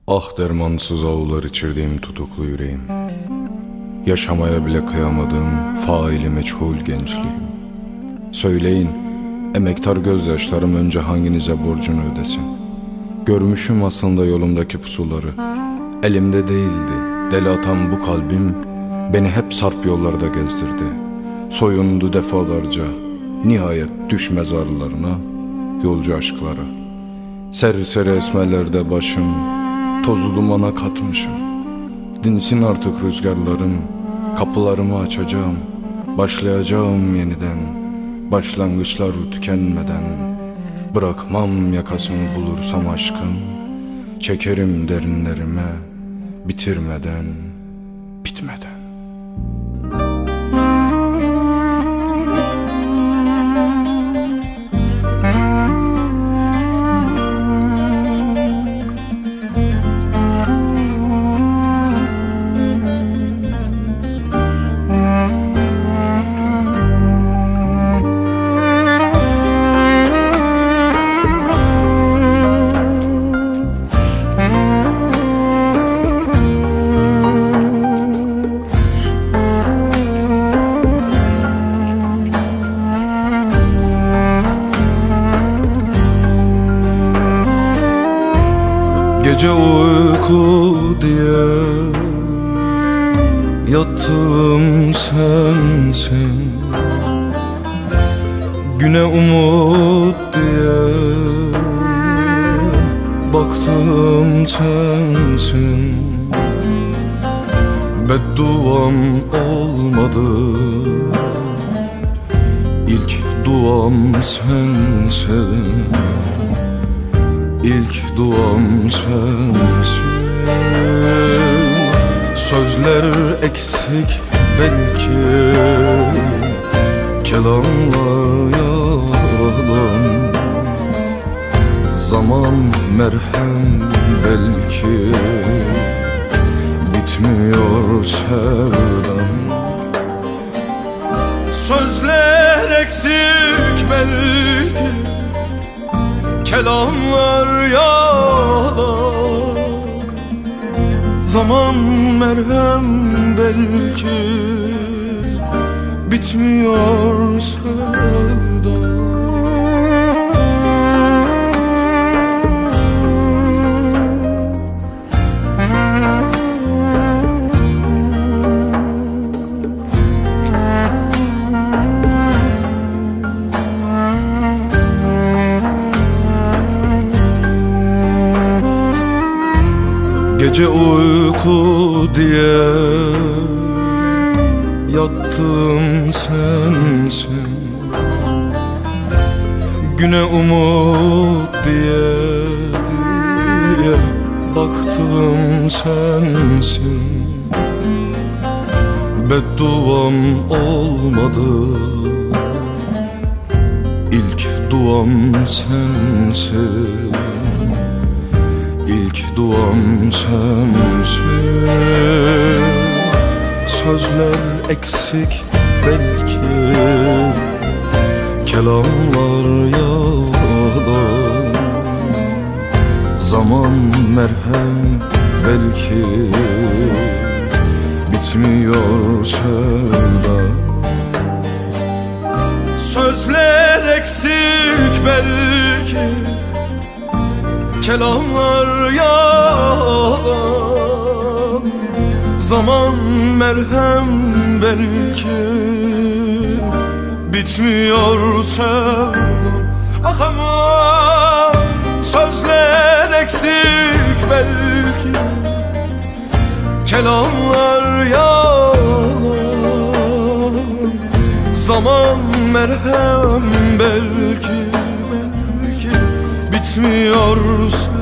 Ah dermansız ağlar içirdiğim tutuklu yüreğim, yaşamaya bile kıyamadığım faili meçhul gençliğim. Söyleyin, emektar gözyaşlarım önce hanginize borcunu ödesin? Görmüşüm aslında yolumdaki pusuları, elimde değildi deli atan bu kalbim, beni hep sarp yollarda gezdirdi. Soyundu defalarca, nihayet düş mezarlarına, yolcu aşklara. Serseri esmelerde başım, tozu dumana katmışım. Dinsin artık rüzgarlarım, kapılarımı açacağım, başlayacağım yeniden, başlangıçlar tükenmeden. Bırakmam yakasını bulursam aşkın, çekerim derinlerime, bitirmeden, bitmeden. Gece uyku diye yattım sensin, güne umut diye baktım sensin. Bedduam olmadı, ilk duam sensin. İlk duam sensin. Sözler eksik belki, kelamlar yalan. Zaman merhem belki, bitmiyor sevdam. Sözler eksik belki, kelamlar yalan. Zaman merhem belki, bitmiyor sevda. Gece uyku diye yattım sensin, güne umut diye baktım sensin. Bedduam olmadı, ilk duam sensin. İlk duam sensin. Sözler eksik belki, kelamlar yalan. Zaman merhem belki, bitmiyor sevda. Sözler eksik belki, kelamlar yalan. Zaman merhem belki, bitmiyor sevdam. Ah aman, sözler eksik belki, kelamlar yalan. Zaman merhem belki, bitmiyor